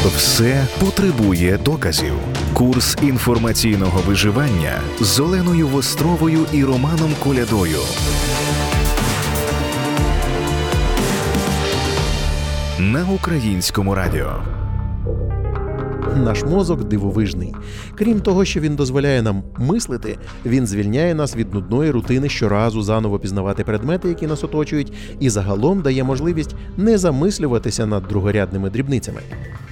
Все потребує доказів. Курс інформаційного виживання з Оленою Востровою і Романом Колядою. На Українському радіо. Наш мозок дивовижний. Крім того, що він дозволяє нам мислити, він звільняє нас від нудної рутини щоразу заново пізнавати предмети, які нас оточують, і загалом дає можливість не замислюватися над другорядними дрібницями.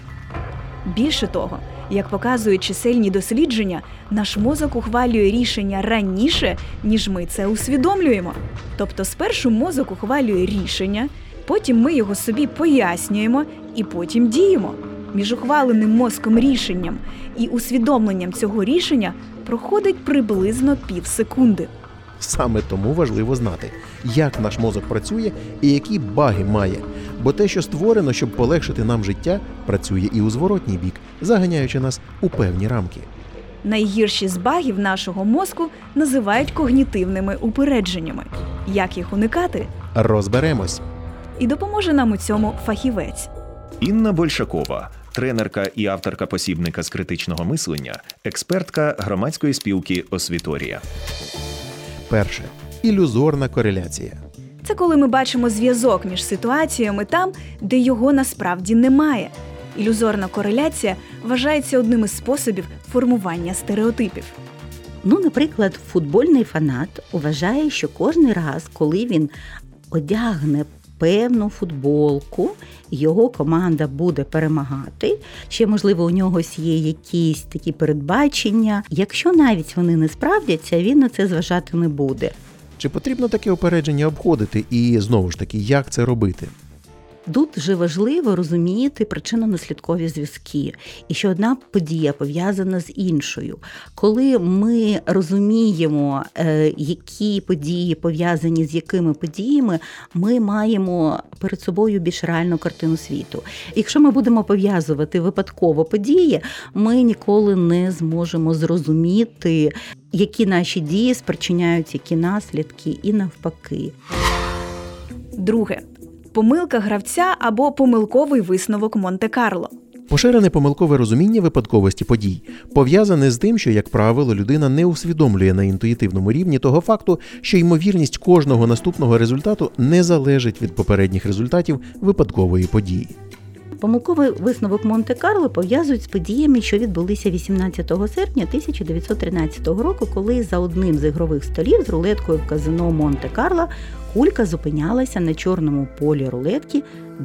Більше того, як показують чисельні дослідження, наш мозок ухвалює рішення раніше, ніж ми це усвідомлюємо. Тобто спершу мозок ухвалює рішення, потім ми його собі пояснюємо і потім діємо. Між ухваленим мозком рішенням і усвідомленням цього рішення проходить приблизно півсекунди. Саме тому важливо знати, як наш мозок працює і які баги має. Бо те, що створено, щоб полегшити нам життя, працює і у зворотній бік, заганяючи нас у певні рамки. Найгірші з багів нашого мозку називають когнітивними упередженнями. Як їх уникати? Розберемось. І допоможе нам у цьому фахівець. Інна Большакова, тренерка і авторка посібника з критичного мислення, експертка громадської спілки «Освіторія». Перше. Ілюзорна кореляція. Це коли ми бачимо зв'язок між ситуаціями там, де його насправді немає. Ілюзорна кореляція вважається одним із способів формування стереотипів. Наприклад, футбольний фанат вважає, що кожен раз, коли він одягне певну футболку, його команда буде перемагати. Ще, можливо, у нього є якісь такі передбачення. Якщо навіть вони не справдяться, він на це зважати не буде. Чи потрібно таке упередження обходити і, знову ж таки, як це робити? Тут дуже важливо розуміти причинно-наслідкові зв'язки, і що одна подія пов'язана з іншою. Коли ми розуміємо, які події пов'язані з якими подіями, ми маємо перед собою більш реальну картину світу. Якщо ми будемо пов'язувати випадково події, ми ніколи не зможемо зрозуміти, які наші дії спричиняють які наслідки і навпаки. Друге. Помилка гравця або помилковий висновок Монте-Карло. Поширене помилкове розуміння випадковості подій пов'язане з тим, що, як правило, людина не усвідомлює на інтуїтивному рівні того факту, що ймовірність кожного наступного результату не залежить від попередніх результатів випадкової події. Помилковий висновок Монте-Карло пов'язують з подіями, що відбулися 18 серпня 1913 року, коли за одним з ігрових столів з рулеткою в казино Монте-Карло кулька зупинялася на чорному полі рулетки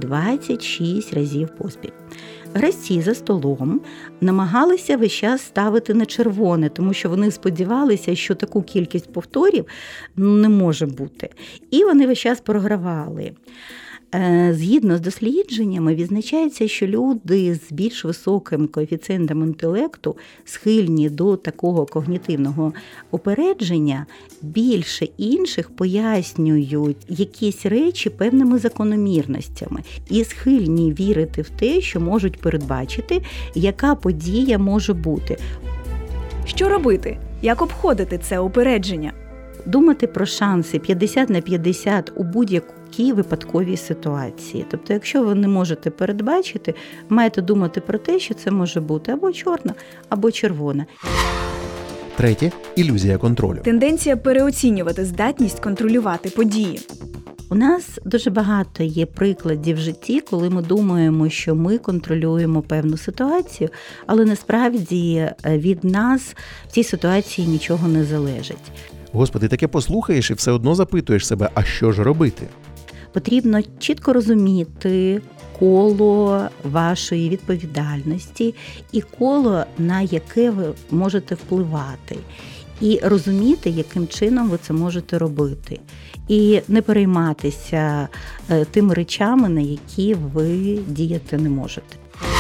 26 разів поспіль. Гравці за столом намагалися весь час ставити на червоне, тому що вони сподівалися, що таку кількість повторів не може бути. І вони весь час програвали. Згідно з дослідженнями, відзначається, що люди з більш високим коефіцієнтом інтелекту схильні до такого когнітивного упередження більше інших пояснюють якісь речі певними закономірностями і схильні вірити в те, що можуть передбачити, яка подія може бути. Що робити? Як обходити це упередження? Думати про шанси 50/50 у будь-якій випадковій ситуації. Тобто, якщо ви не можете передбачити, маєте думати про те, що це може бути або чорна, або червона. Третє – ілюзія контролю. Тенденція переоцінювати здатність контролювати події. У нас дуже багато є прикладів в житті, коли ми думаємо, що ми контролюємо певну ситуацію, але насправді від нас в цій ситуації нічого не залежить. Господи, таке послухаєш і все одно запитуєш себе, а що ж робити? Потрібно чітко розуміти коло вашої відповідальності і коло, на яке ви можете впливати. І розуміти, яким чином ви це можете робити. І не перейматися тими речами, на які ви діяти не можете.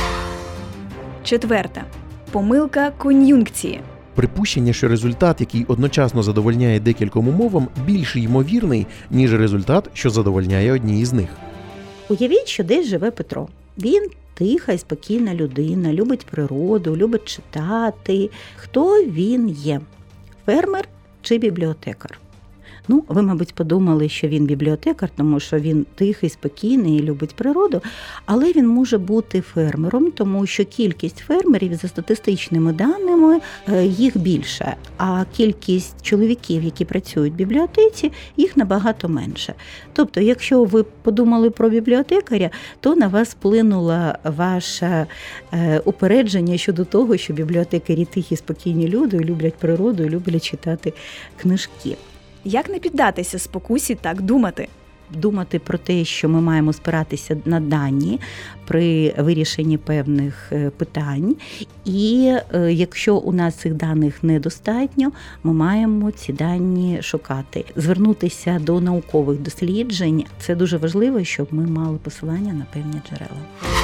Четверте. Помилка кон'юнкції. Припущення, що результат, який одночасно задовольняє декільком умовам, більш ймовірний, ніж результат, що задовольняє одній із них. Уявіть, що десь живе Петро. Він тиха і спокійна людина, любить природу, любить читати. Хто він є? Фермер чи бібліотекар? Ви, мабуть, подумали, що він бібліотекар, тому що він тихий, спокійний і любить природу, але він може бути фермером, тому що кількість фермерів, за статистичними даними, їх більше, а кількість чоловіків, які працюють в бібліотеці, їх набагато менше. Тобто, якщо ви подумали про бібліотекаря, то на вас вплинуло ваше упередження щодо того, що бібліотекарі тихі, спокійні люди, люблять природу і люблять читати книжки. Як не піддатися спокусі так думати? Думати про те, що ми маємо спиратися на дані при вирішенні певних питань. І якщо у нас цих даних недостатньо, ми маємо ці дані шукати. Звернутися до наукових досліджень – це дуже важливо, щоб ми мали посилання на певні джерела.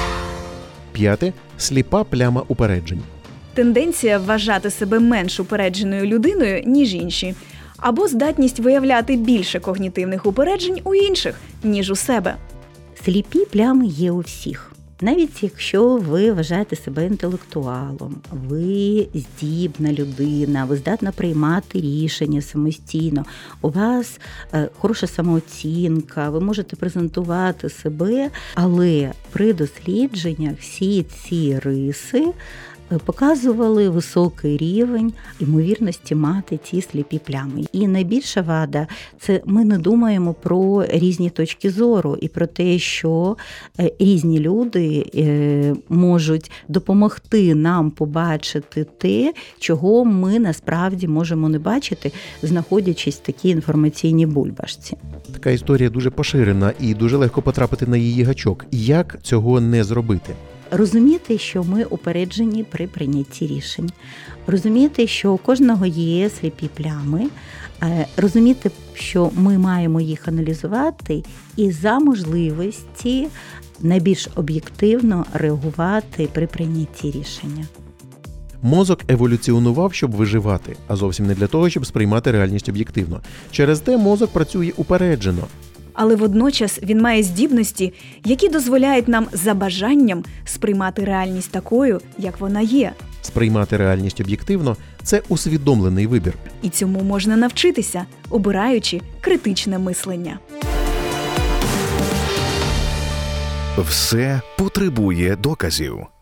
5. Сліпа пляма упереджень. Тенденція вважати себе менш упередженою людиною, ніж інші. Або здатність виявляти більше когнітивних упереджень у інших, ніж у себе. Сліпі плями є у всіх. Навіть якщо ви вважаєте себе інтелектуалом, ви здібна людина, ви здатна приймати рішення самостійно, у вас хороша самооцінка, ви можете презентувати себе, але при дослідженнях всі ці риси показували високий рівень ймовірності мати ці сліпі плями. І найбільша вада – це ми не думаємо про різні точки зору і про те, що різні люди можуть допомогти нам побачити те, чого ми насправді можемо не бачити, знаходячись в такій інформаційній бульбашці. Така історія дуже поширена і дуже легко потрапити на її гачок. Як цього не зробити? Розуміти, що ми упереджені при прийнятті рішень. Розуміти, що у кожного є сліпі плями. Розуміти, що ми маємо їх аналізувати і за можливості найбільш об'єктивно реагувати при прийнятті рішення. Мозок еволюціонував, щоб виживати, а зовсім не для того, щоб сприймати реальність об'єктивно. Через те мозок працює упереджено. Але водночас він має здібності, які дозволяють нам за бажанням сприймати реальність такою, як вона є. Сприймати реальність об'єктивно – це усвідомлений вибір. І цьому можна навчитися, обираючи критичне мислення. Все потребує доказів.